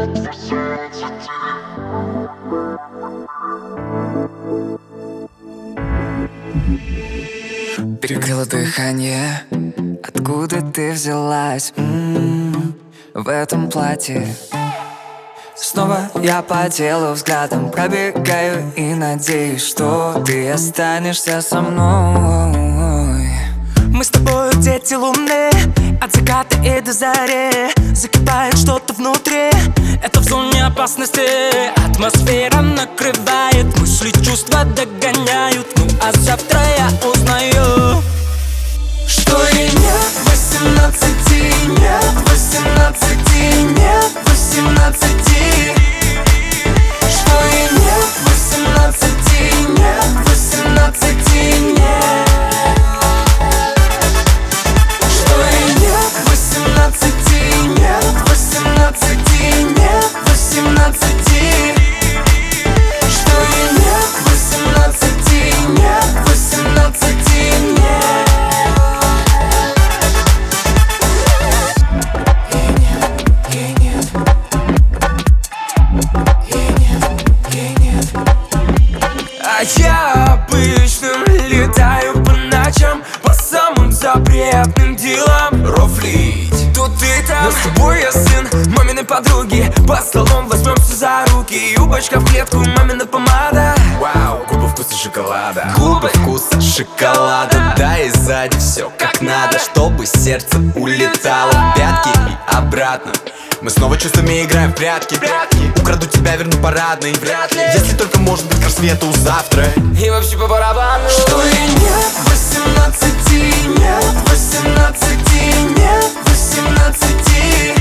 Перекрыло дыхание. Откуда ты взялась в этом платье? Снова я по телу взглядом пробегаю и надеюсь, что ты останешься со мной. Мы с тобой дети луны, от заката и до зари. Закипает что-то внутри, это в зоне опасности. Атмосфера накрывает, мысли, чувства догоняют. Ну а завтра я узнаю, что и нет 18, нет 18, нет 18. Что и нет 18, нет 18, нет. Что и нет 18, нет 18, нет 18. Что и нет 18, нет 18, нет. а я обычным летаю по ночам, по самым запретным делам. Рофлить, тут и там, но с тобой я сын маминой подруги. Под столом возьмемся за руки, юбочка в клетку, мамина помада. Вау, губы вкуса шоколада, губы вкуса шоколада. Да и сзади все как надо, чтобы сердце улетало в пятки и обратно. Мы снова чувствами играем в прятки. Украду тебя, верну парадный. Вряд ли, если только может быть к рассвету завтра. И вообще по барабану. Что и нет 18, нет 18, нет 18.